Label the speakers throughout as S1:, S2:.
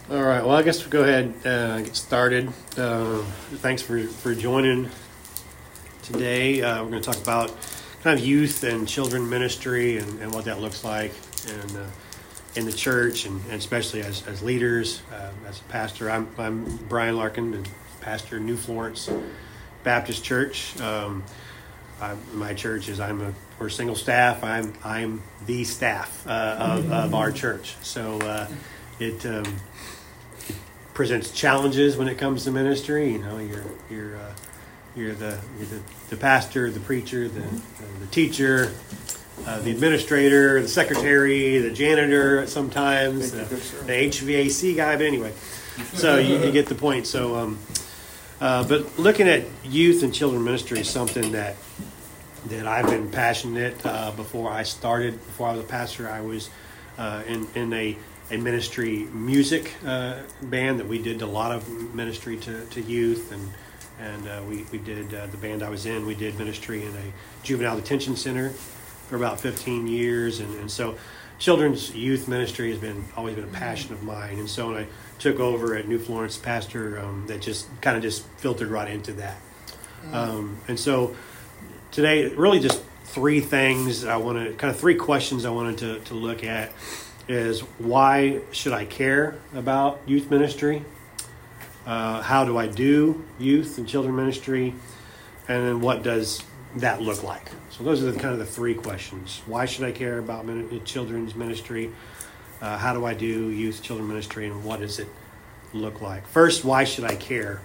S1: All right. Well, I guess we'll go ahead and get started. Thanks for joining today. We're going to talk about kind of youth and children ministry and what that looks like and in the church and especially as leaders, as a pastor. I'm Brian Larkin, and pastor New Florence Baptist Church. My church is we're single staff. I'm the staff of our church. So it presents challenges when it comes to ministry. You know, you're the pastor, the preacher, the teacher, the administrator, the secretary, the janitor sometimes, the HVAC guy. But anyway, so you get the point. So, but looking at youth and children ministry is something that I've been passionate before I was a pastor. I was in a ministry music band that we did a lot of ministry to youth, and we did the band I was in. We did ministry in a juvenile detention center for about 15 years, and so children's youth ministry has always been a passion of mine. And so when I took over at New Florence pastor, that just filtered right into that. And so today, really just three questions I wanted to look at is why should I care about youth ministry? How do I do youth and children ministry? And then what does that look like? So those are the three questions. Why should I care about children's ministry? How do I do youth children ministry? And what does it look like? First, why should I care?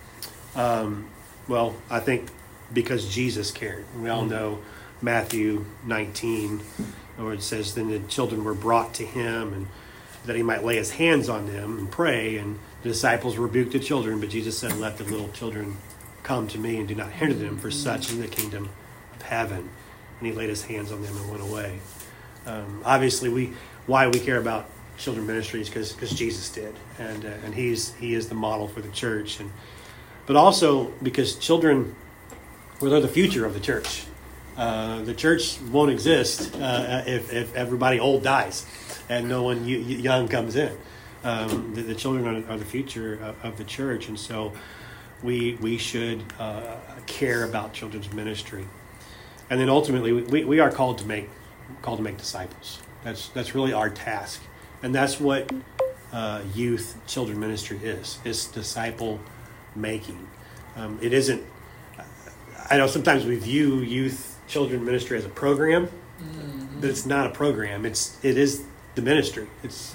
S1: Well, I think because Jesus cared. We all know Matthew 19, where it says, then the children were brought to him, and that he might lay his hands on them and pray. And the disciples rebuked the children, but Jesus said, let the little children come to me and do not hinder them, for such is the kingdom of heaven. And he laid his hands on them and went away. Obviously, why we care about children ministry is because Jesus did, and he is the model for the church, but also because children, well, they're the future of the church. The church won't exist if everybody old dies and no one young comes in. The children are the future of the church, and so we should care about children's ministry. And then ultimately, we are called to make disciples. That's really our task, and that's what youth children ministry is. It's disciple making. It isn't. I know sometimes we view youth children ministry as a program, but it's not a program. It is the ministry. It's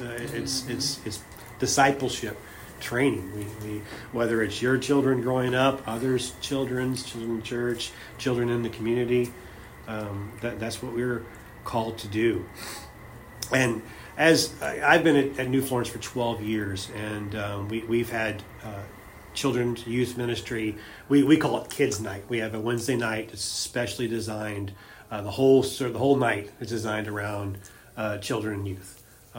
S1: discipleship training. We whether it's your children growing up, others' children in church, children in the community. That's what we're called to do. And as I've been at New Florence for 12 years, and we've had children's youth ministry. We call it Kids Night. We have a Wednesday night. It's specially designed. The whole night is designed around children and youth.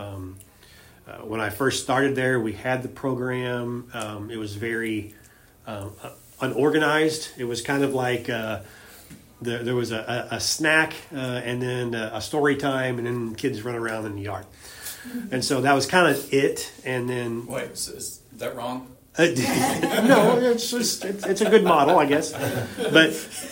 S1: When I first started there, we had the program. It was very unorganized. It was kind of like there was a snack and then a story time, and then kids run around in the yard. And so that was kind of it. And then
S2: wait, is that wrong?
S1: No, it's a good model, I guess. But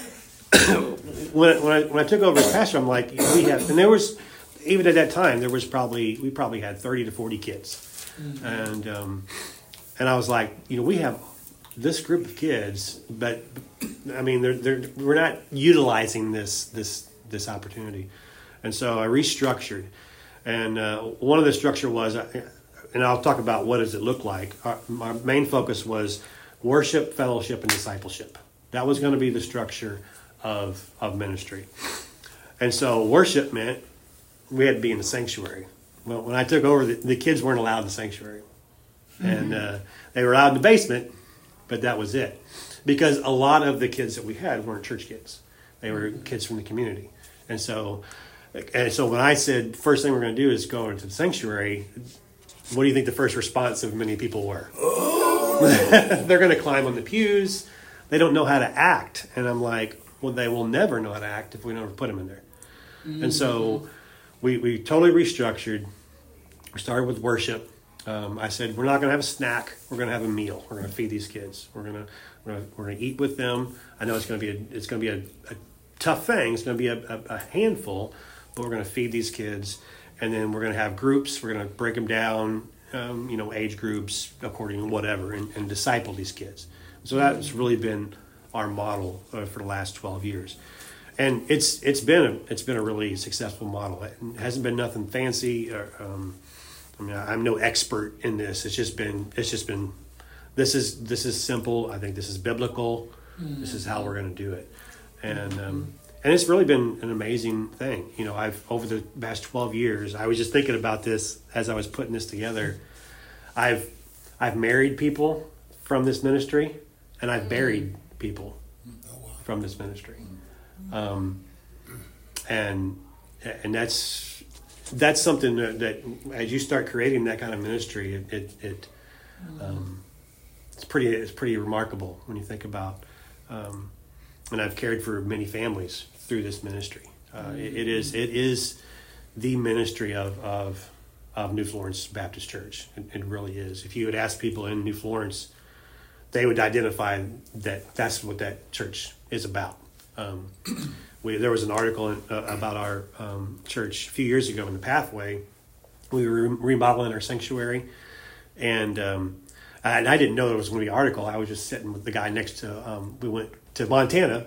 S1: when I took over as pastor, I'm like, and there was, even at that time, we probably had 30 to 40 kids, and I was like, we have this group of kids, but I mean, we're not utilizing this opportunity, and so I restructured, and one of the structure was. And I'll talk about what does it look like. My main focus was worship, fellowship, and discipleship. That was going to be the structure of ministry. And so worship meant we had to be in the sanctuary. Well, when I took over, the kids weren't allowed in the sanctuary. And they were allowed in the basement, but that was it. Because a lot of the kids that we had weren't church kids. They were kids from the community. And so when I said, first thing we're going to do is go into the sanctuary, what do you think the first response of many people were? They're going to climb on the pews. They don't know how to act. And I'm like, well, they will never know how to act if we never put them in there. And so we totally restructured. We started with worship. I said, we're not going to have a snack. We're going to have a meal. We're going to feed these kids. We're going to eat with them. I know it's going to be a tough thing. It's going to be a handful, but we're going to feed these kids, and then we're going to have groups. We're going to break them down, age groups according to whatever, and disciple these kids. So that's really been our model for the last 12 years, and it's been a really successful model. It hasn't been nothing fancy. I'm no expert in this. It's just been. This is simple. I think this is biblical. This is how we're going to do it, and it's really been an amazing thing. I've over the past 12 years. I was just thinking about this as I was putting this together. I've married people from this ministry, and I've buried people from this ministry, and that's something that as you start creating that kind of ministry, it's pretty remarkable when you think about. And I've cared for many families through this ministry. It is the ministry of New Florence Baptist Church. It really is. If you would ask people in New Florence, they would identify that that's what that church is about. There was an article about our church a few years ago in the Pathway. We were remodeling our sanctuary, and I didn't know there was going to be an article. I was just sitting with the guy next to. We went to Montana,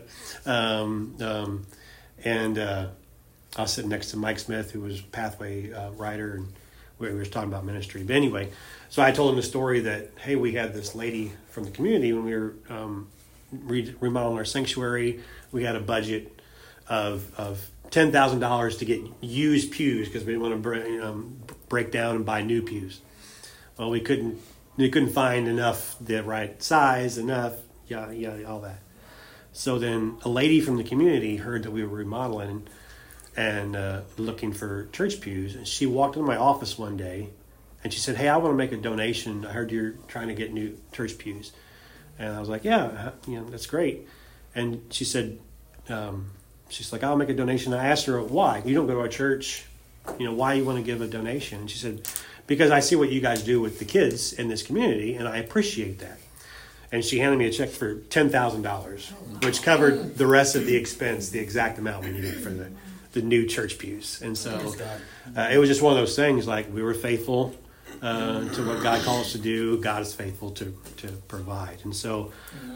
S1: and I was sitting next to Mike Smith, who was a Pathway writer, and we were talking about ministry. But anyway, so I told him the story that, hey, we had this lady from the community when we were remodeling our sanctuary. We had a budget of $10,000 to get used pews because we didn't want to break down and buy new pews. Well, we couldn't find enough the right size, all that. So then a lady from the community heard that we were remodeling and looking for church pews, and she walked into my office one day and she said, "Hey, I want to make a donation. I heard you're trying to get new church pews." And I was like, "Yeah, that's great." And she said, she's like, "I'll make a donation." I asked her, "Why? You don't go to our church. Why you want to give a donation?" And she said, "Because I see what you guys do with the kids in this community, and I appreciate that." And she handed me a check for $10,000, which covered the rest of the expense, the exact amount we needed for the new church pews. And so it was just one of those things, like we were faithful to what God called us to do. God is faithful to provide. And so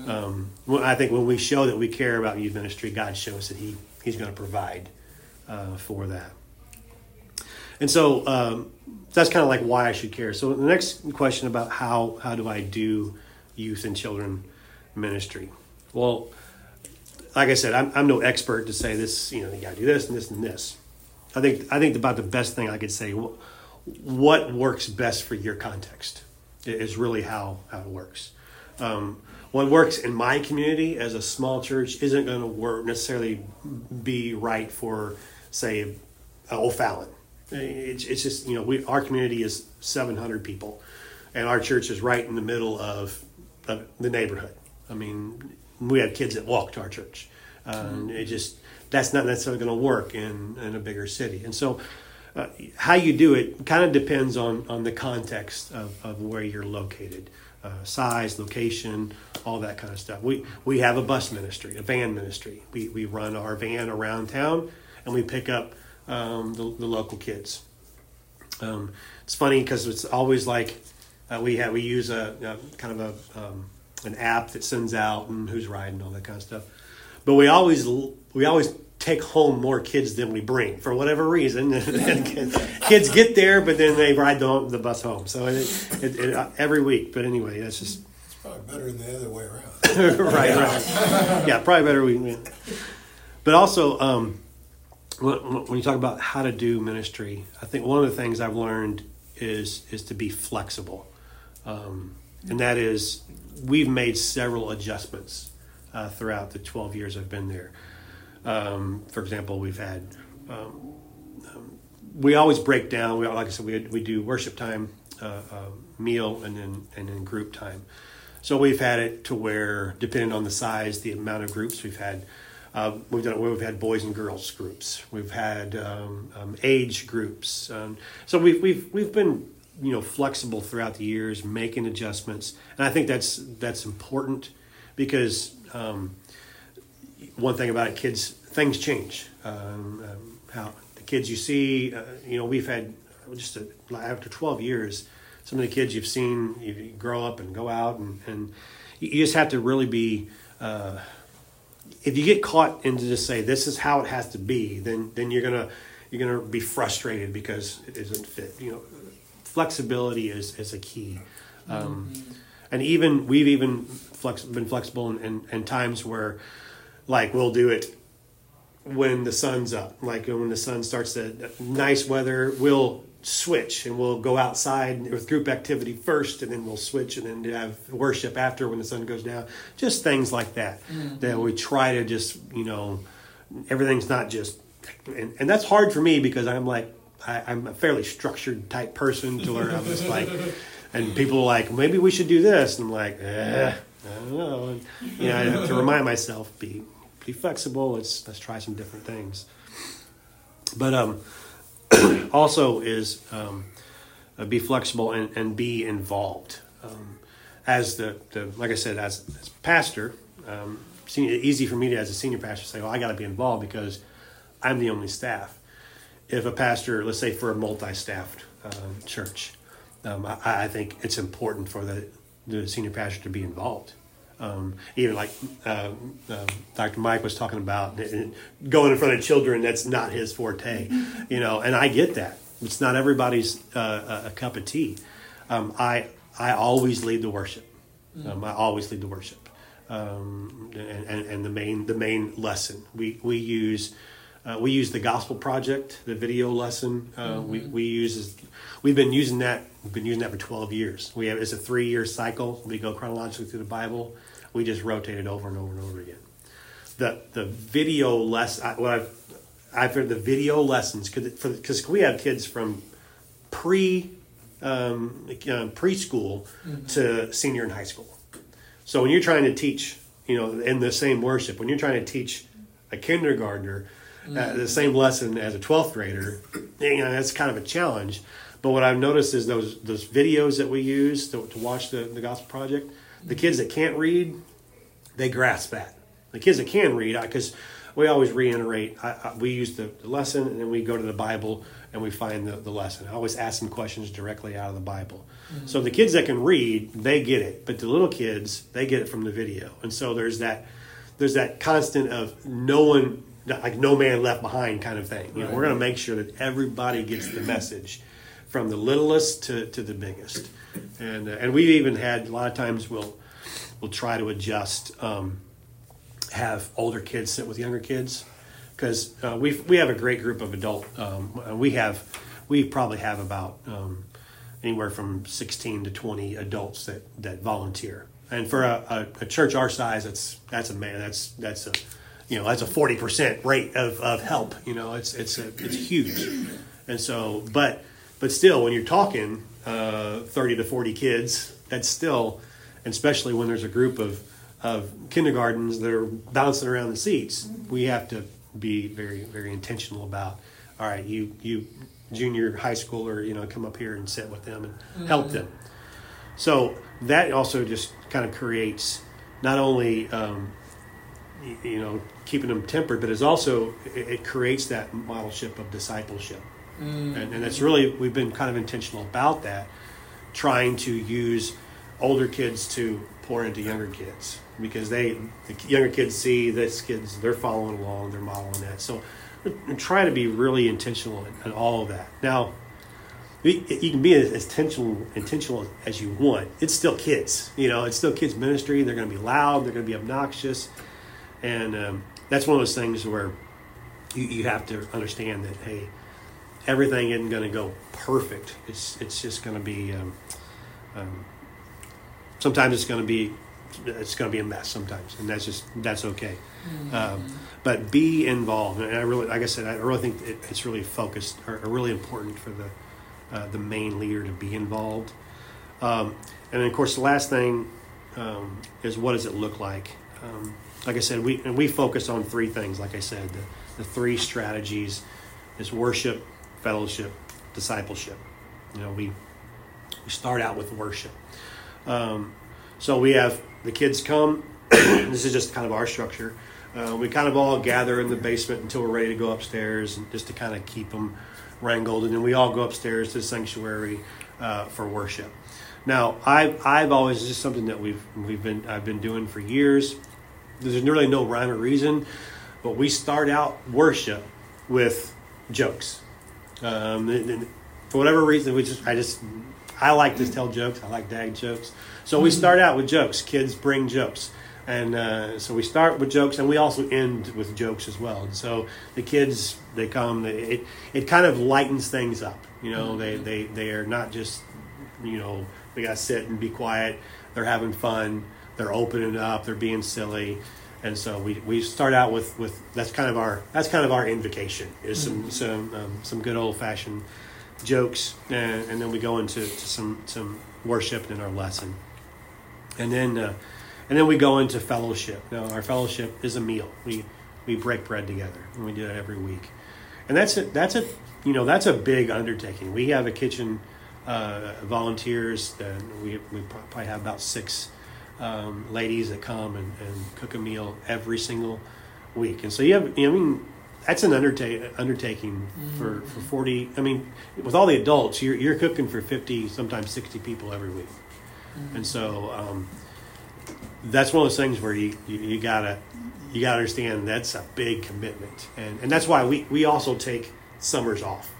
S1: I think when we show that we care about youth ministry, God shows that He's going to provide for that. And so that's kind of like why I should care. So the next question about how do I do youth and children ministry? Well, like I said, I'm no expert to say this, you got to do this and this and this. I think about the best thing I could say, what works best for your context is really how it works. What works in my community as a small church isn't going to necessarily be right for, say, O'Fallon. It's just, our community is 700 people, and our church is right in the middle of the neighborhood. I mean, we have kids that walk to our church. That's not necessarily going to work in a bigger city. And so how you do it kind of depends on the context of where you're located, size, location, all that kind of stuff. We have a bus ministry, a van ministry. We run our van around town, and we pick up the local kids. It's funny because it's always like we use a kind of an app that sends out and who's riding, all that kind of stuff. But we always take home more kids than we bring for whatever reason. Kids get there, but then they ride the bus home. So it every week. But anyway, that's just.
S2: It's probably better than the other way around.
S1: right. Yeah, probably better. But also, when you talk about how to do ministry, I think one of the things I've learned is to be flexible, and that is we've made several adjustments throughout the 12 years I've been there. For example, we've had we always break down. Like I said, we do worship time, meal, and then group time. So we've had it to where, depending on the size, the amount of groups we've had. We've had boys and girls groups. We've had age groups. So we've been flexible throughout the years, making adjustments. And I think that's important because one thing about it, things change. How the kids you see, we've had after 12 years, some of the kids you've seen, you grow up and go out, and you just have to really be, if you get caught into just say, this is how it has to be, then you're going to be frustrated because it doesn't fit. Flexibility is a key. And we've been flexible in times where, like, we'll do it when the sun's up. Like when the sun starts to nice weather, we'll switch and we'll go outside with group activity first, and then we'll switch and then have worship after when the sun goes down. Just things like that. That we try to just, everything's not just, and that's hard for me because I'm like, I'm a fairly structured type person to where I'm just like, and people are like, maybe we should do this. And I'm like, I don't know. And, I have to remind myself, be flexible. Let's try some different things. But also is be flexible and be involved. As the like I said, as pastor, easy for me to, as a senior pastor, say, well, I got to be involved because I'm the only staff. If a pastor, let's say for a multi-staffed church, I think it's important for the senior pastor to be involved. Even like Dr. Mike was talking about, going in front of children, that's not his forte, and I get that. It's not everybody's a cup of tea. I always lead the worship. I always lead the worship, and the main lesson we use. We use the Gospel Project, the video lesson. We've been using that. We've been using that for 12 years. It's a 3-year cycle. We go chronologically through the Bible. We just rotate it over and over and over again. The video lesson. I've heard the video lessons because we have kids from preschool to senior in high school. So when you're trying to teach, in the same worship, when you're trying to teach a kindergartner the same lesson as a 12th grader, that's kind of a challenge. But what I've noticed is those videos that we use to watch the Gospel Project, the kids that can't read, they grasp that. The kids that can read, because we always reiterate, we use the lesson and then we go to the Bible and we find the lesson. I always ask them questions directly out of the Bible. So the kids that can read, they get it. But the little kids, they get it from the video. And so there's that constant of no man left behind kind of thing. We're going to make sure that everybody gets the message, from the littlest to the biggest. And we've even had, a lot of times we'll try to adjust, have older kids sit with younger kids, because we have a great group of adult. We probably have about anywhere from 16 to 20 adults that volunteer. And for a church our size, that's a 40% rate of help. It's huge. And so, but still, when you're talking 30 to 40 kids, that's still, and especially when there's a group of kindergartens that are bouncing around the seats, we have to be very, very intentional about, all right, you junior high schooler, come up here and sit with them and help them. So that also just kind of creates not only keeping them tempered, but it creates that modelship of discipleship. And that's really, we've been kind of intentional about that, trying to use older kids to pour into younger kids, because the younger kids see these kids, they're following along, they're modeling that. So we're trying to be really intentional in all of that. Now, you can be as intentional as you want. It's still kids, it's still kids ministry. They're going to be loud, they're going to be obnoxious. And that's one of those things where you have to understand that, hey, everything isn't going to go perfect. It's just going to be, sometimes it's going to be a mess sometimes, and that's okay. But be involved. And I really, like I said, I really think it's really focused or really important for the main leader to be involved. And then, of course, the last thing is, what does it look like? Like I said, we focus on 3 things. Like I said, the 3 strategies is worship, fellowship, discipleship. we start out with worship. So we have the kids come. This is just kind of our structure. We kind of all gather in the basement until we're ready to go upstairs, and just to kind of keep them wrangled, and then we all go upstairs to the sanctuary for worship. Now, I've always, just something that I've been doing for years. There's really no rhyme or reason, but we start out worship with jokes. For whatever reason, I like to tell jokes. I like dad jokes. So we start out with jokes. Kids bring jokes. And so we start with jokes, and we also end with jokes as well. And so the kids, they come, it kind of lightens things up. You know, they are not just, you know, we got to sit and be quiet. They're having fun. They're opening up. They're being silly. And so we start out with that's kind of our invocation, is some good old fashioned jokes, and then we go into some worship in our lesson, and then we go into fellowship. Now, our fellowship is a meal. We break bread together, and we do that every week, and that's a big undertaking. We have a kitchen, volunteers. We probably have about 6 ladies that come and cook a meal every single week, and so that's an undertaking for 40. I mean, with all the adults, you're cooking for 50, sometimes 60 people every week, and so that's one of those things where you gotta understand that's a big commitment, and that's why we also take summers off.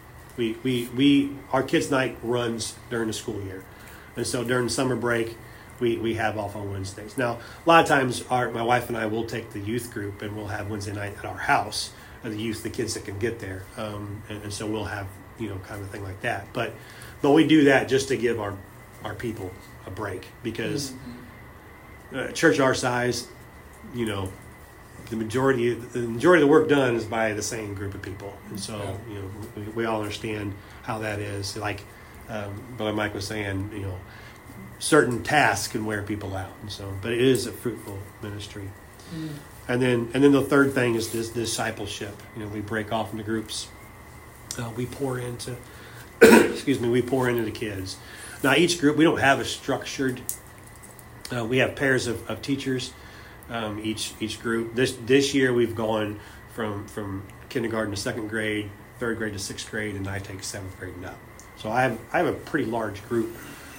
S1: Our kids' night runs during the school year, and so during summer break, we have off on Wednesdays. Now, a lot of times, my wife and I will take the youth group, and we'll have Wednesday night at our house. The kids that can get there, and so we'll have kind of a thing like that. But we do that just to give our people a break, because church our size, the majority of the work done is by the same group of people, and so we all understand how that is. Like Brother Mike was saying, certain tasks can wear people out, and so, but it is a fruitful ministry. And then the third thing is this discipleship. We break off into groups. We pour into we pour into the kids. Now, each group, we don't have a structured. We have pairs of teachers. Each group. This year we've gone from kindergarten to 2nd grade, 3rd grade to 6th grade, and I take 7th grade and up. So I have a pretty large group.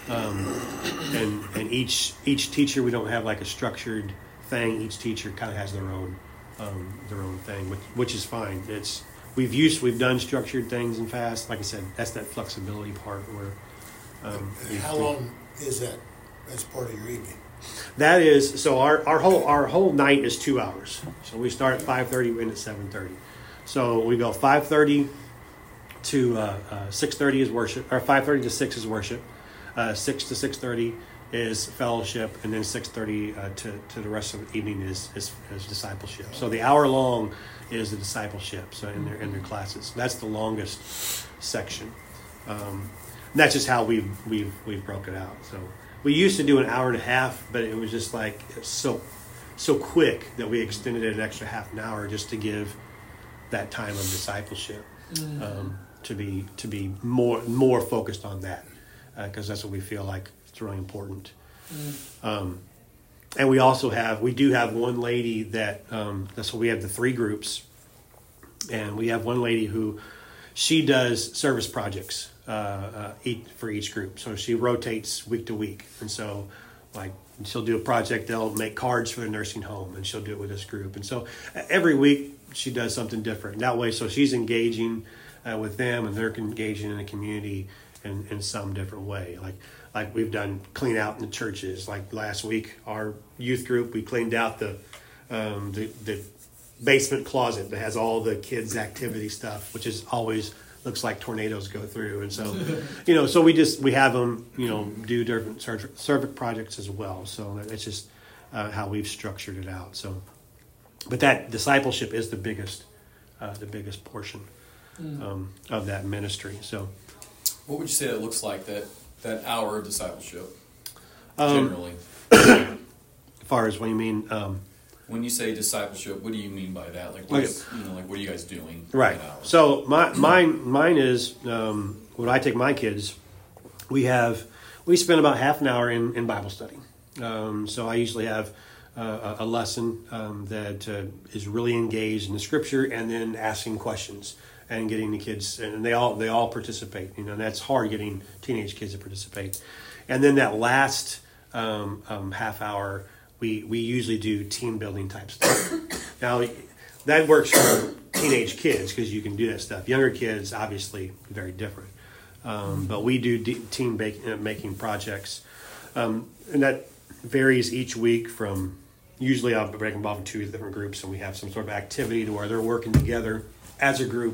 S1: And each teacher, we don't have like a structured thing. Each teacher kind of has their own thing, which is fine. We've done structured things in past. Like I said, that's that flexibility part where.
S2: How long is that as part of your evening?
S1: That is, so our whole night is 2 hours. So we start at 5:30, we end at 7:30. So we go 5:30 to 6:30 is worship, or 5:30 to 6 is worship. 6 to 6:30 is fellowship, and then 6:30 to the rest of the evening is discipleship. So the hour long is the discipleship. So in their classes, that's the longest section. And that's just how we've broke it out. So we used to do an hour and a half, but it was just like so quick that we extended it an extra half an hour just to give that time of discipleship, to be more focused on that. Because that's what we feel like it's really important. And we do have one lady that, that's what we have the 3 groups. And we have one lady who, she does service projects for each group. So she rotates week to week. And so like she'll do a project, they'll make cards for the nursing home, and she'll do it with this group. And so every week she does something different. That way, so she's engaging with them, and they're engaging in the community in some different way. Like we've done clean out in the churches. Like last week, our youth group, we cleaned out the basement closet that has all the kids' activity stuff, which is always looks like tornadoes go through. And so, so we have them, do different service projects as well. So it's just how we've structured it out. So, but that discipleship is the biggest portion of that ministry. So,
S3: what would you say it looks like that hour of discipleship generally?
S1: As far as what you mean.
S3: When you say discipleship, what do you mean by that? Like, what are you guys doing?
S1: Right. So mine is when I take my kids, we have We spend about half an hour in Bible study. So I usually have a lesson that is really engaged in the Scripture, and then asking questions and getting the kids, and they all participate. And that's hard, getting teenage kids to participate. And then that last half hour, we usually do team building type stuff. Now that works for teenage kids because you can do that stuff. Younger kids, obviously, very different. But we do team making projects, and that varies each week. From usually I'll break them involved in 2 different groups, and we have some sort of activity to where they're working together as a group,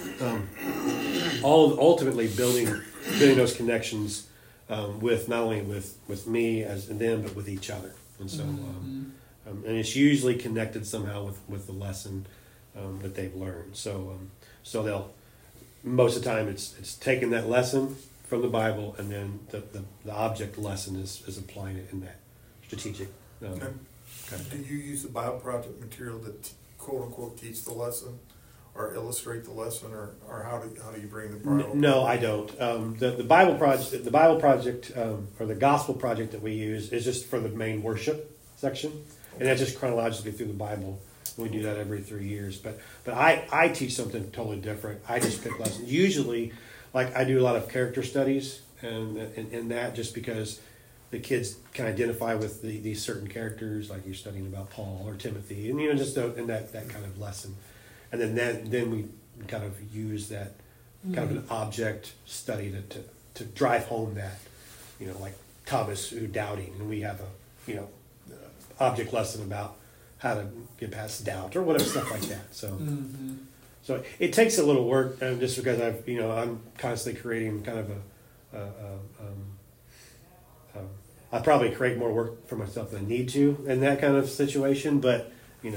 S1: all ultimately building those connections with not only with me as and them, but with each other. And so, and it's usually connected somehow with the lesson that they've learned. So they'll. Most of the time, it's taking that lesson from the Bible, and then the object lesson is applying it in that strategic.
S4: Okay. Do you use the Bible project material that quote unquote teach the lesson, or illustrate the lesson, or how do you bring the Bible?
S1: No, I don't. The Bible project, or the Gospel project that we use is just for the main worship section, and that's just chronologically through the Bible. We do that every 3 years, but I teach something totally different. I just pick lessons. Usually, like I do a lot of character studies, and in that, just because the kids can identify with these certain characters, like you're studying about Paul or Timothy, and just in that kind of lesson, and then we kind of use that kind of an object study to drive home that, like Thomas who doubting, and we have a object lesson about how to get past doubt or whatever, stuff like that. So, so it takes a little work, just because I'm constantly creating kind of I probably create more work for myself than I need to in that kind of situation. But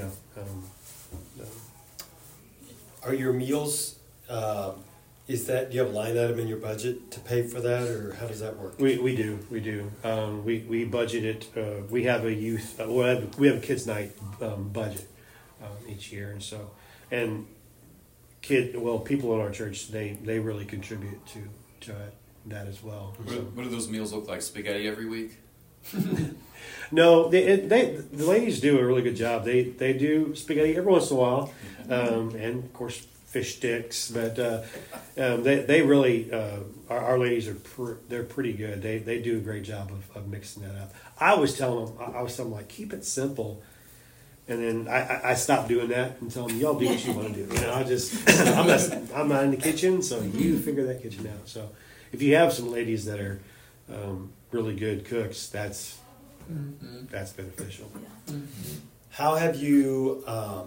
S5: are your meals? Do you have a line item in your budget to pay for that, or how does that work?
S1: We do. We budget it. We have a youth. We have a kids' night budget each year, and people in our church, they really contribute to that as well.
S3: What do those meals look like? Spaghetti every week?
S1: No, the ladies do a really good job. They do spaghetti every once in a while, and of course fish sticks. But they really our ladies they're pretty good. They do a great job of mixing that up. I was telling them like, keep it simple. And then I stopped doing that and tell them, y'all do what you want to do. I'm not in the kitchen, so you figure that kitchen out. So if you have some ladies that are really good cooks, that's beneficial.
S5: How have you,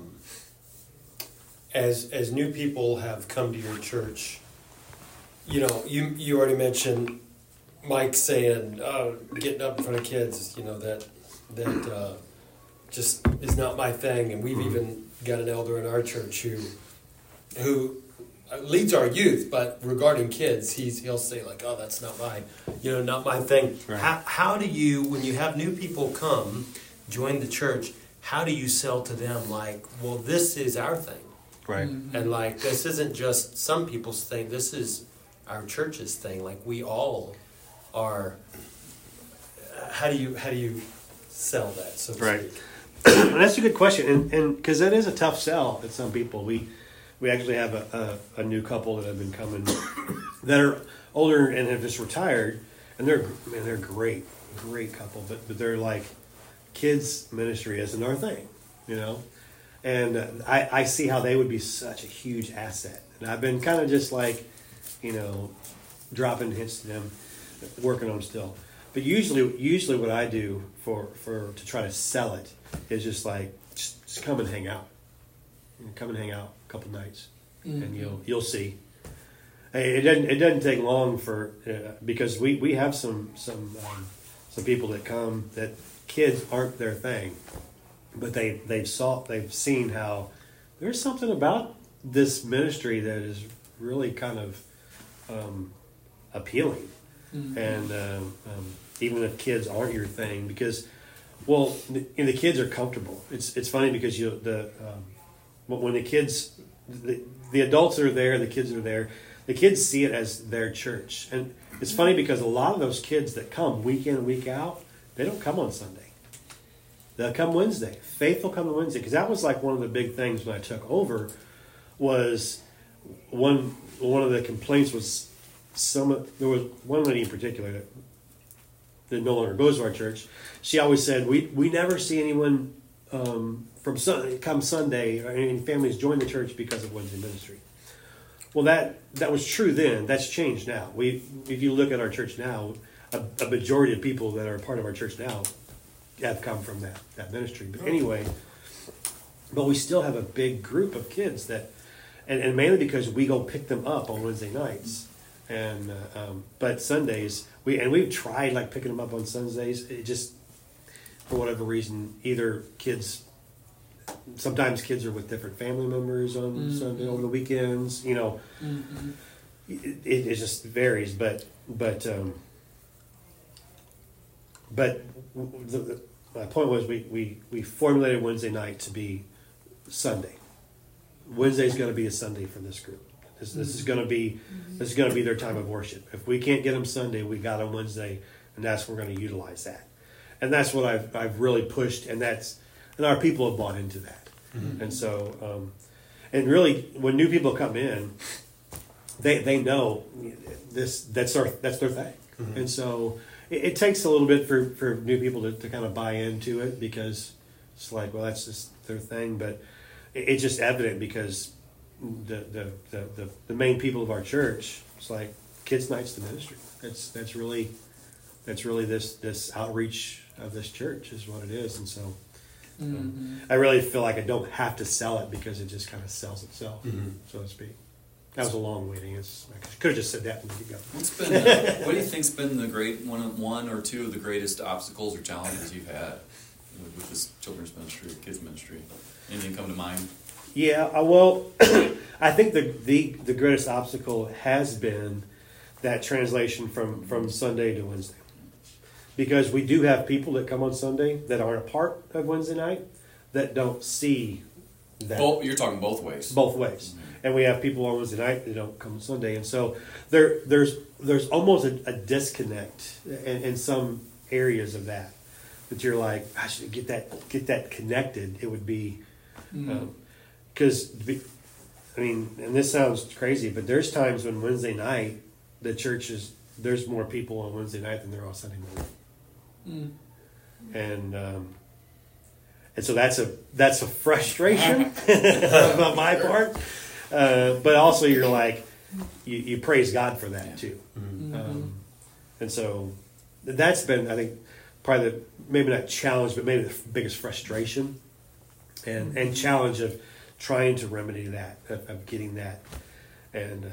S5: as new people have come to your church, you already mentioned Mike saying, getting up in front of kids, that just is not my thing. And we've even got an elder in our church who leads our youth, but regarding kids, he'll say like, "Oh, that's not not my thing."
S1: Right.
S5: How do you, when you have new people come join the church, how do you sell to them like, well, this is our thing,
S1: Right.
S5: and like this isn't just some people's thing. This is our church's thing. Like we all are. How do you sell that? So to
S1: Right.
S5: speak?
S1: That's a good question, and because that is a tough sell at some people. We actually have a new couple that have been coming that are older and have just retired, and they're great couple, but they're like, kids ministry isn't our thing, and I see how they would be such a huge asset, and I've been kind of just like, dropping hints to them, working on them still. But usually what I do to try to sell it is just like, just come and hang out. Come and hang out a couple nights, and you'll see. It doesn't take long because we have some people that come that kids aren't their thing, but they've seen how there's something about this ministry that is really kind of appealing, and even if kids aren't your thing, because the kids are comfortable. It's funny because when the kids, the adults are there, the kids are there. The kids see it as their church, and It's funny because a lot of those kids that come week in and week out, they don't come on Sunday. They'll come Wednesday. Faith will come on Wednesday, because that was like one of the big things when I took over. Was one of the complaints was there was one lady in particular that no longer goes to our church. She always said we never see anyone come Sunday or any families join the church because of Wednesday ministry. Well, that was true then. That's changed now. If you look at our church now, a majority of people that are part of our church now have come from that ministry. But anyway, but we still have a big group of kids that, and mainly because we go pick them up on Wednesday nights, and but Sundays we've tried like picking them up on Sundays. It just, for whatever reason, either sometimes kids are with different family members on Sunday over the weekends. You know, it just varies. But my point was we formulated Wednesday night to be Sunday. Wednesday's going to be a Sunday for this group. This is going to be their time of worship. If we can't get them Sunday, we got them Wednesday, and that's we're going to utilize that. And that's what I've really pushed, and our people have bought into that. Mm-hmm. And so, and really, when new people come in, they know that's their thing. Mm-hmm. And so it takes a little bit for new people to kind of buy into it, because it's like, well, that's just their thing. But it's just evident because the main people of our church, it's like kids' night's the ministry. That's really this outreach of this church is what it is. And so I really feel like I don't have to sell it, because it just kind of sells itself, so to speak. That was a long waiting. I could have just said that and keep going.
S3: What do you think's been the one or two of the greatest obstacles or challenges you've had with this children's ministry, kids ministry? Anything come to mind?
S1: Yeah, well, I think the greatest obstacle has been that translation from Sunday to Wednesday. Because we do have people that come on Sunday that aren't a part of Wednesday night that don't see that.
S3: You're talking both ways.
S1: Both ways. Mm-hmm. And we have people on Wednesday night that don't come on Sunday. And so there's almost a disconnect in some areas of that you're like, I should get that connected. It would be, because, and this sounds crazy, but there's times when Wednesday night, there's more people on Wednesday night than there are on Sunday morning. And so that's a frustration on my part. But also you're like, you praise God for that too. And so that's been, I think, probably maybe not challenge, but maybe the biggest frustration and challenge of trying to remedy that, of getting that. And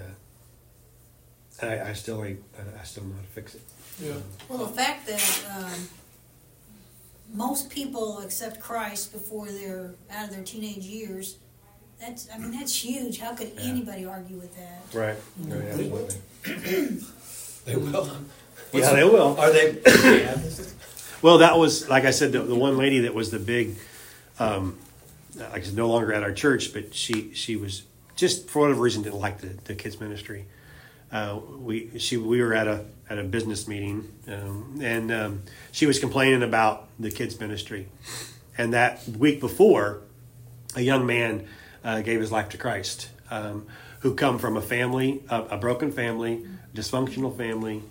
S1: I still know how to fix it.
S6: Yeah. Well, the fact that most people accept Christ before they're out of their teenage years, that's huge. How could anybody argue with that?
S1: Right. Absolutely.
S5: They will.
S1: Yeah, they will.
S5: Are they?
S1: Well, that was, like I said, the one lady that was the big, like I said, no longer at our church, but she was just, for whatever reason, didn't like the kids ministry. We were at a business meeting, and she was complaining about the kids ministry. And that week before, a young man gave his life to Christ, who come from a family, a broken family, dysfunctional family,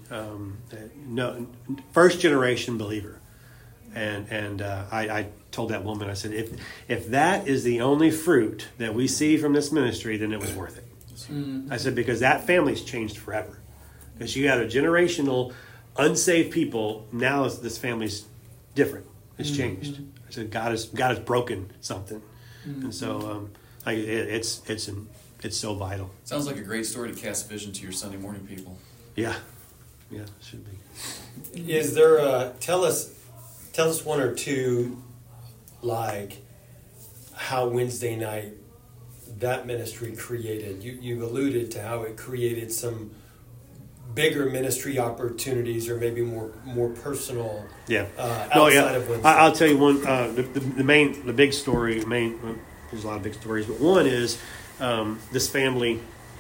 S1: first generation believer. And I told that woman, I said, if that is the only fruit that we see from this ministry, then it was worth it. I said, because that family's changed forever. Because you had a generational unsaved people, now this family's different. It's changed. I said, God has broken something. And so it's so vital.
S3: Sounds like a great story to cast vision to your Sunday morning people.
S1: Yeah, it should be.
S5: Is there tell us one or two, like how Wednesday night that ministry created. You alluded to how it created some bigger ministry opportunities, or maybe more personal. Outside of Wednesday.
S1: I'll tell you one. The big story. There's a lot of big stories, but one is this family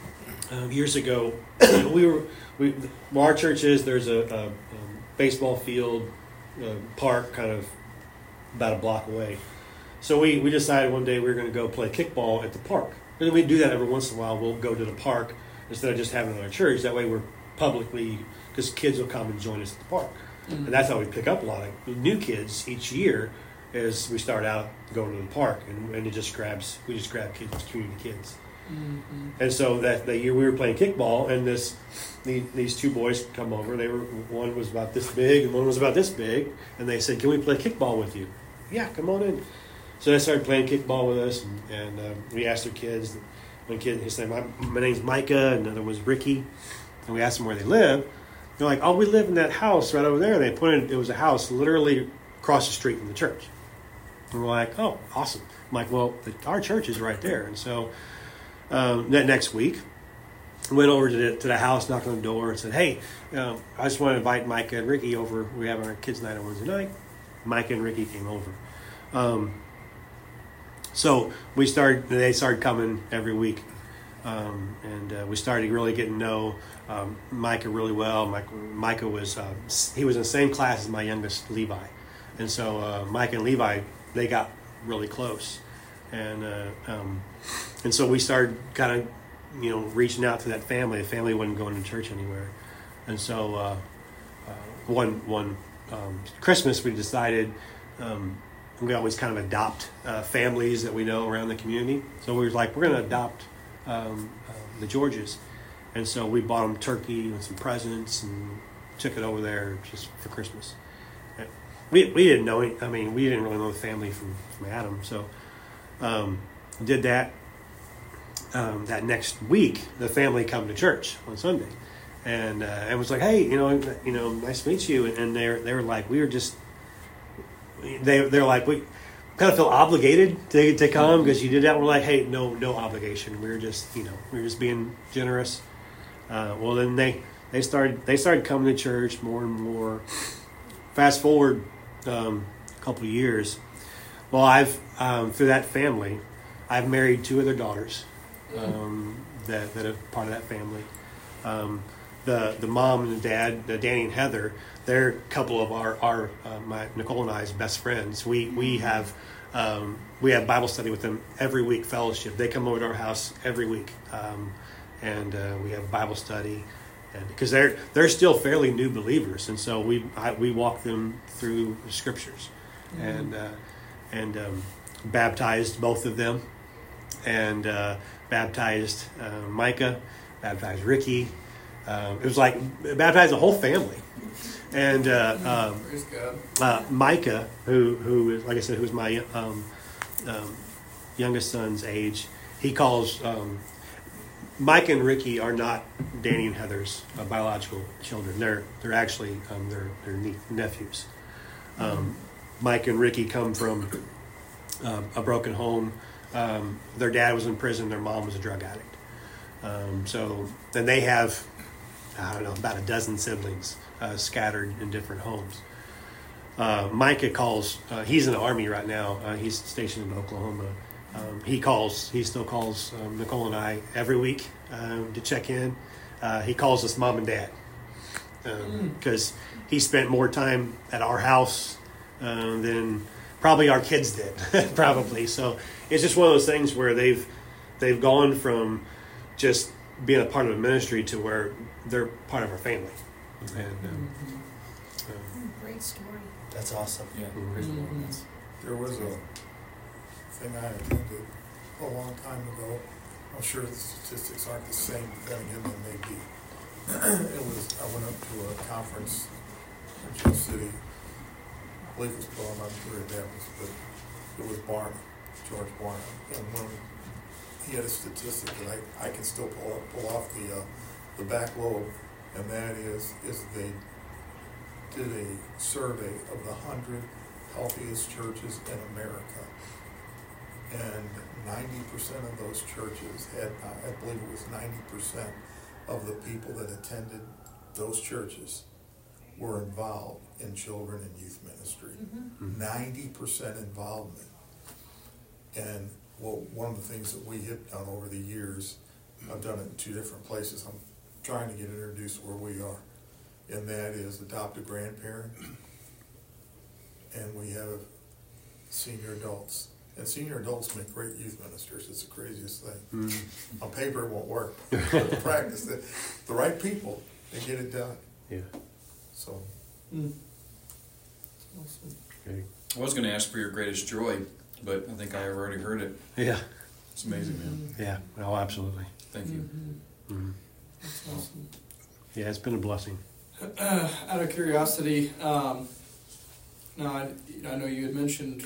S1: years ago, our church there's a baseball field, park kind of about a block away. So we decided one day we were going to go play kickball at the park. And we do that every once in a while. We'll go to the park instead of just having it at our church. That way we're publicly, because kids will come and join us at the park. Mm-hmm. And that's how we pick up a lot of new kids each year as we start out going to the park. And we just grab kids, community kids. Mm-hmm. And so that year we were playing kickball, and these two boys come over. One was about this big and one was about this big, and they said, "Can we play kickball with you?" "Yeah, come on in." So they started playing kickball with us, and we asked their kids. One kid, he said, "My name's Micah," and another was Ricky. And we asked them where they live. They're like, "Oh, we live in that house right over there." And they pointed. It was a house literally across the street from the church. And we're like, "Oh, awesome!" I'm like, "Well, our church is right there," and so. That next week, went over to the house, knocked on the door, and said, "Hey, I just want to invite Micah and Ricky over. We have our kids' night on Wednesday night." Micah and Ricky came over. So they started coming every week, and we started really getting to know Micah really well. Micah was he was in the same class as my youngest Levi, and so Micah and Levi, they got really close. And so we started kind of, reaching out to that family. The family wasn't going to church anywhere. And so one Christmas we decided we always kind of adopt families that we know around the community. So we were like, we're going to adopt the Georges. And so we bought them turkey and some presents and took it over there just for Christmas. We didn't know it. I mean, we didn't really know the family from Adam. So did that. That next week, the family come to church on Sunday, and was like, "Hey, nice to meet you." And they were like, we were just they're like, we kind of feel obligated to come because you did that. We're like, "Hey, no obligation. We were just being generous." Well, then they started coming to church more and more. Fast forward a couple of years. Well, I've through that family, I've married two of their daughters. That are part of that family. The mom and the dad, Danny and Heather, they're a couple of our my Nicole and I's best friends. We have Bible study with them every week, fellowship. They come over to our house every week, and we have Bible study, and because they're still fairly new believers, and so we walk them through the scriptures, and baptized both of them, and baptized Micah, baptized Ricky. It was like baptized the whole family, and Micah, who is, like I said, who's my youngest son's age. He calls Micah and Ricky are not Danny and Heather's biological children. They're actually their nephews. Micah and Ricky come from a broken home. Their dad was in prison. Their mom was a drug addict. Then they have, about a dozen siblings scattered in different homes. Micah calls. He's in the Army right now. He's stationed in Oklahoma. He still calls Nicole and I every week to check in. He calls us mom and dad because he spent more time at our house than probably our kids did. Probably. So it's just one of those things where they've gone from just being a part of a ministry to where they're part of our family. And
S6: great story.
S5: That's awesome.
S3: Yeah.
S4: There was a thing I attended a long time ago. I'm sure the statistics aren't the same, but then again, they may be. I went up to a conference in Jeff City. I believe it was put on by Missouri Baptist, but it was Barna, George Barna. And he had a statistic that I can still pull off the back lobe, and that is they did a survey of the 100 healthiest churches in America. And 90% of those churches had, I believe it was 90% of the people that attended those churches were involved in children and youth ministry. 90% involvement. And one of the things that we have done over the years I've done it in 2 different places. I'm trying to get introduced where we are, and that is adopt a grandparent, and we have senior adults. And senior adults make great youth ministers. It's the craziest thing. On paper, it won't work. But in practice, the right people, they get it done.
S1: Yeah.
S4: So, awesome.
S1: Okay.
S3: I was going to ask for your greatest joy, but I think I have already heard it.
S1: Yeah.
S3: It's amazing, man.
S1: Yeah. Oh, absolutely.
S3: Thank you.
S1: Mhm.
S7: That's awesome.
S1: Yeah, it's been a blessing.
S7: Out of curiosity, now I know you had mentioned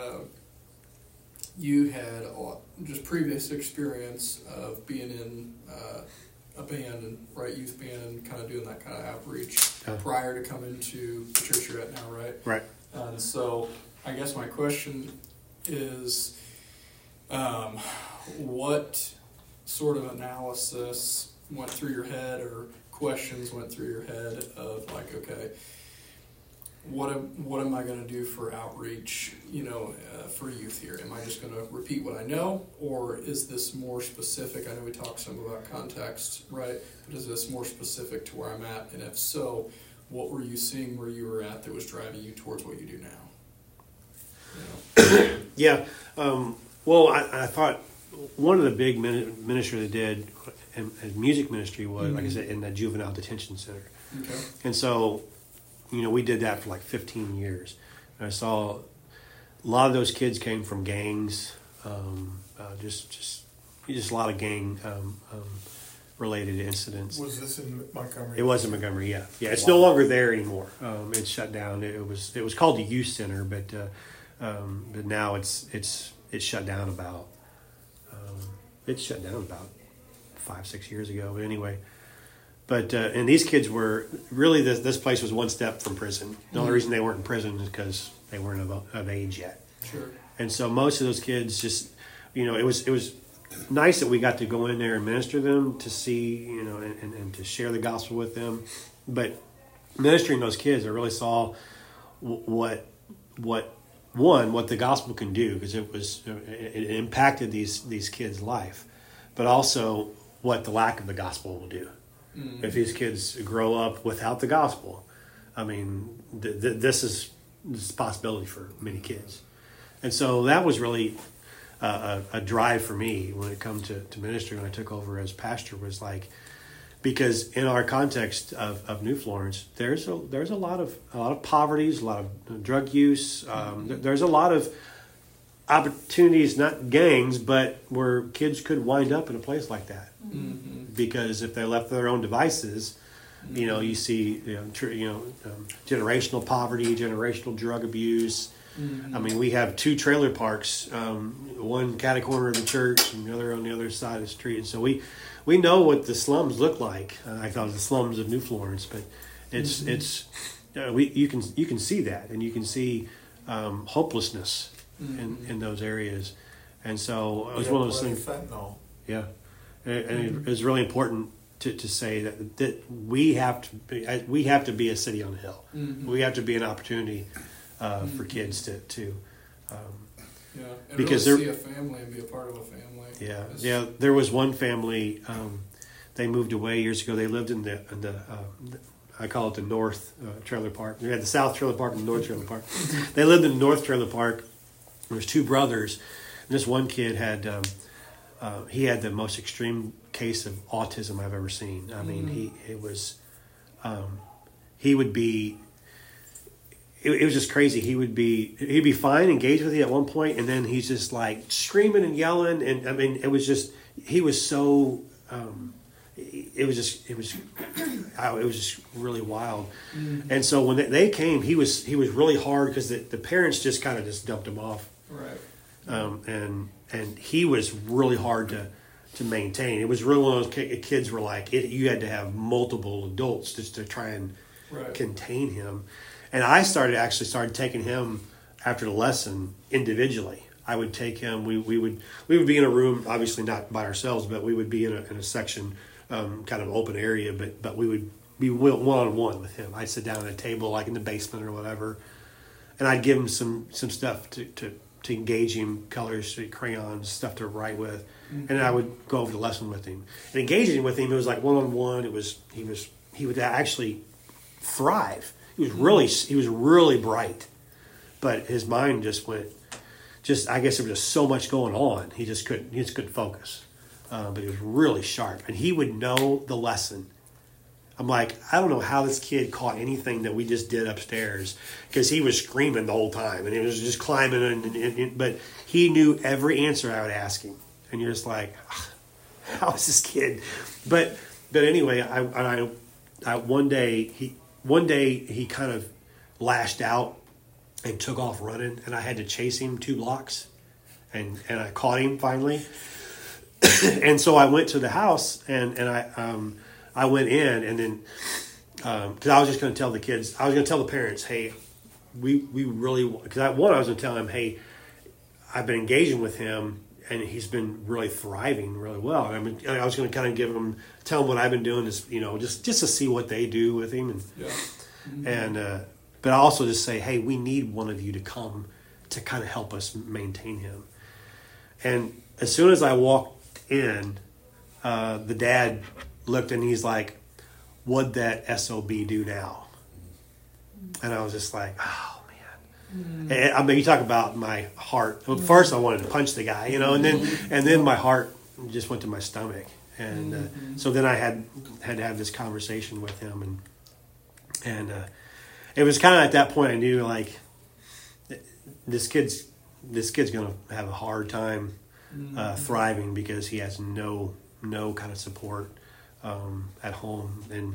S7: you had just previous experience of being in a band and youth band and kind of doing that kind of outreach prior to coming to the church you're at now, right?
S1: Right.
S7: And so I guess my question is, what sort of analysis went through your head or questions went through your head of like, okay, what am I going to do for outreach, for youth here? Am I just going to repeat what I know, or is this more specific? I know we talked some about context, right? But is this more specific to where I'm at? And if so, what were you seeing where you were at that was driving you towards what you do now?
S1: Yeah. Well, I thought one of the big ministry they did in music ministry was, like I said, in the juvenile detention center.
S7: Okay.
S1: And so, we did that for like 15 years. And I saw a lot of those kids came from gangs, just a lot of gang related incidents.
S4: Was this in Montgomery?
S1: It was in Montgomery, yeah. Yeah, it's no longer there anymore. It's shut down. It was called the youth center, but now it's shut down about 5-6 years ago. But anyway, and these kids were really this place was one step from prison. The only reason they weren't in prison is because they weren't of age yet.
S7: Sure.
S1: And so most of those kids just, it was nice that we got to go in there and minister them, to see, and to share the gospel with them. But ministering those kids, I really saw what the gospel can do, because it impacted these kids' life, but also what the lack of the gospel will do. If these kids grow up without the gospel, I mean, this is a possibility for many kids. And so that was really a drive for me when it comes to ministry when I took over as pastor, was like, because in our context of New Florence, there's a lot of poverty, a lot of drug use. There's a lot of opportunities, not gangs, but where kids could wind up in a place like that. Because if they're left to their own devices, you see generational poverty, generational drug abuse. I mean, we have 2 trailer parks, one catty corner of the church and the other on the other side of the street. And so we know what the slums look like. I call it the slums of New Florence, but you can see that, and you can see hopelessness in those areas. And so it was one of those things.
S4: Fentanyl.
S1: Yeah, and it was really important to say that we have to be a city on a hill. We have to be an opportunity for kids to
S7: And
S1: because
S7: really see a family and be a part of a family.
S1: Yeah. There was one family. They moved away years ago. They lived in the I call it the North Trailer Park. We had the South Trailer Park and the North Trailer Park. They lived in the North Trailer Park. There was 2 brothers, and this one kid had he had the most extreme case of autism I've ever seen. I mean, he would be. It was just crazy. He'd be fine, engaged with you at one point, and then he's just like screaming and yelling. And I mean, it was just, he was so, it was just really wild. And so when they came, he was really hard, because the parents just kind of just dumped him off.
S7: Right.
S1: And he was really hard to maintain. It was really one of those kids where like you had to have multiple adults just to try and contain him. And I started taking him after the lesson individually. I would take him. We would be in a room, obviously not by ourselves, but we would be in a section, kind of open area. But we would be one-on-one with him. I'd sit down at a table, like in the basement or whatever, and I'd give him some stuff to to engage him, colors, crayons, stuff to write with, and I would go over the lesson with him. And engaging with him, it was like one-on-one. He would actually thrive. He was really bright, but his mind just went. I guess there was just so much going on. He just couldn't focus. But he was really sharp, and he would know the lesson. I'm like, I don't know how this kid caught anything that we just did upstairs, because he was screaming the whole time, and he was just climbing, but he knew every answer I would ask him, and you're just like, how is this kid? But anyway, I one day he kind of lashed out and took off running, and I had to chase him 2 blocks, and I caught him finally. And so I went to the house, and I went in, and then because I was just going to tell the kids, I was going to tell the parents, hey, we really, because I was going to tell them, hey, I've been engaging with him, and he's been really thriving really well. And I was going to kind of tell them what I've been doing, is just to see what they do with him, and but I also just say, hey, we need one of you to come to kind of help us maintain him. And as soon as I walked in, the dad looked and he's like, what'd that SOB do now? And I was just like, oh man. And, I mean, you talk about my heart. Well, first I wanted to punch the guy, and then my heart just went to my stomach. And so then I had to have this conversation with him, and it was kind of at that point I knew, like, this kid's gonna have a hard time thriving, because he has no kind of support at home. And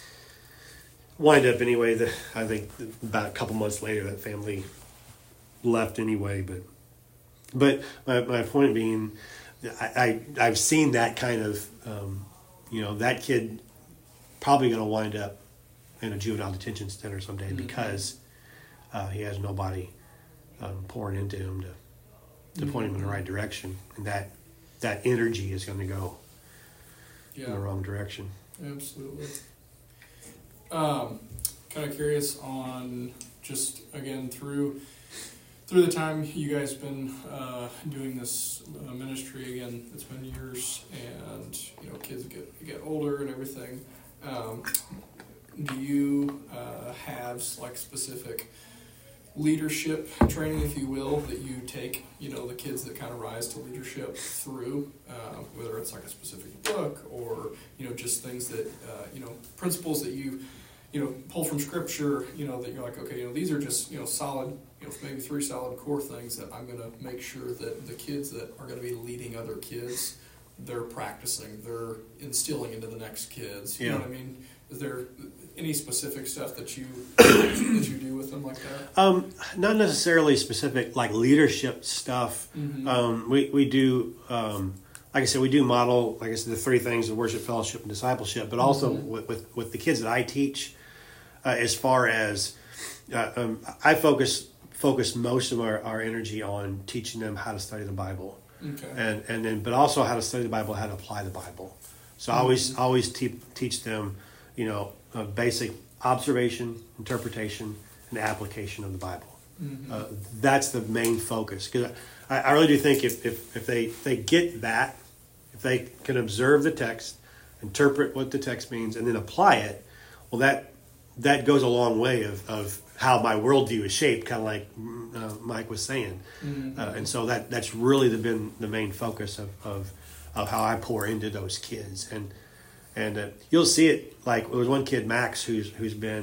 S1: wind up anyway, I think about a couple months later that family left anyway. But my point being, I've seen that kind of that kid probably going to wind up in a juvenile detention center someday, because he has nobody pouring into him to point him in the right direction, and that energy is going to go in the wrong direction.
S7: Absolutely. Kind of curious on, just again through the time you guys been doing this ministry. Again, it's been years, and kids get older and everything. Do you have like specific leadership training, if you will, that you take the kids that kind of rise to leadership through, whether it's like a specific book or just things that principles that you pull from scripture, that you're like, okay, these are just solid, maybe 3 solid core things that I'm going to make sure that the kids that are going to be leading other kids, they're practicing, they're instilling into the next kids. You know what I mean? Is there any specific stuff that you do with them like that?
S1: Not necessarily specific like leadership stuff. We do, like I said, we do model, like I said, the 3 things of worship, fellowship, and discipleship, but also with the kids that I teach, as far as I focus most of our energy on teaching them how to study the Bible. Okay. And then, but also how to study the Bible, how to apply the Bible. So I always teach them, basic observation, interpretation, and application of the Bible. That's the main focus, because I really do think if they get that, if they can observe the text, interpret what the text means, and then apply it, well, that goes a long way of how my worldview is shaped, kind of like Mike was saying. And so that's really been the main focus of how I pour into those kids. And you'll see it, like there was one kid, Max, he's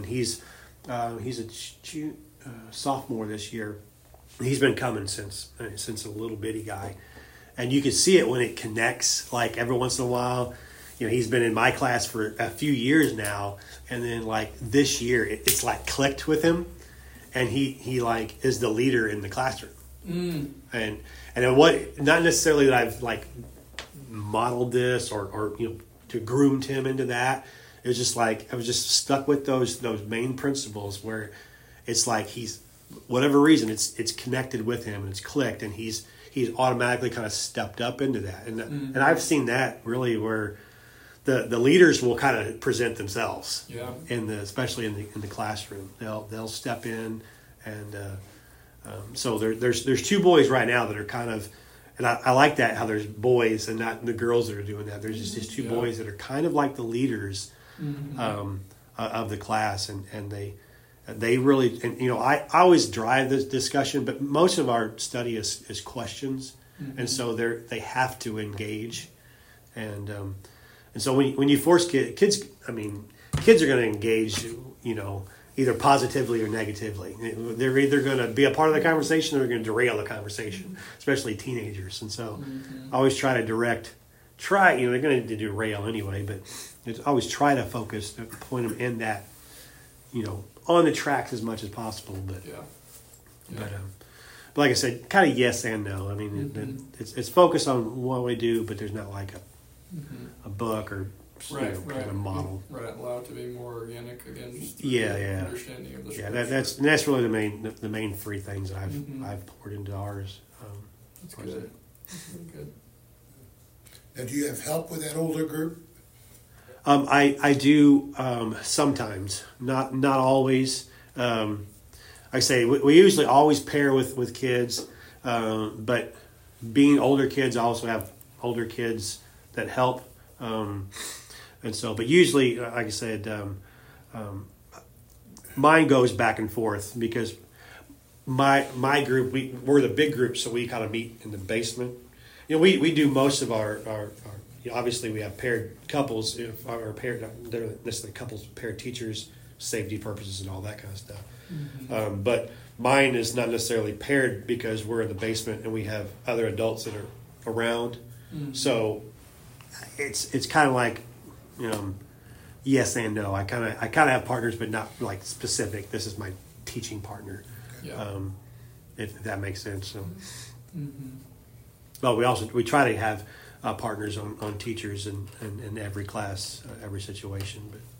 S1: a sophomore this year. He's been coming since a little bitty guy, and you can see it when it connects. Like every once in a while, he's been in my class for a few years now, and then like this year, it's like clicked with him, and he like is the leader in the classroom. And what, not necessarily that I've like modeled this or to groomed him into that. It was just like I was just stuck with those main principles where it's like he's, whatever reason, it's connected with him and it's clicked, and he's automatically kind of stepped up into that. And I've seen that really where the leaders will kind of present themselves especially in the classroom. They'll step in and So there's two boys right now that are kind of, and I like that, how there's boys and not the girls that are doing that. There's just these two boys that are kind of like the leaders of the class, and they really, and I always drive this discussion, but most of our study is questions, and so they have to engage, and so when you force kids, kids are going to engage, either positively or negatively. They're either going to be a part of the conversation or they're going to derail the conversation, especially teenagers. And so I always try to they're going to derail anyway, but always try to focus, to point them in that, on the tracks as much as possible. But but like I said, kind of yes and no. It's focused on what we do, but there's not like a book or kind of model.
S7: Right, allow it to be more organic again. Just understanding of the
S1: scripture. That's really the main three things that I've poured into ours.
S7: That's good. That's really good.
S2: Now, do you have help with that older group?
S1: I do sometimes, not always. I say we usually always pair with kids, but being older kids, I also have older kids that help. And so, but usually, like I said, mine goes back and forth because my group, we're the big group, so we kind of meet in the basement. We do most of our obviously we have paired couples, or paired, they're necessarily couples, paired teachers, safety purposes and all that kind of stuff. But mine is not necessarily paired because we're in the basement and we have other adults that are around. So it's kind of like, yes and no. I kind of have partners, but not like specific. This is my teaching partner, if that makes sense. So, but we try to have partners on teachers in every class, every situation. But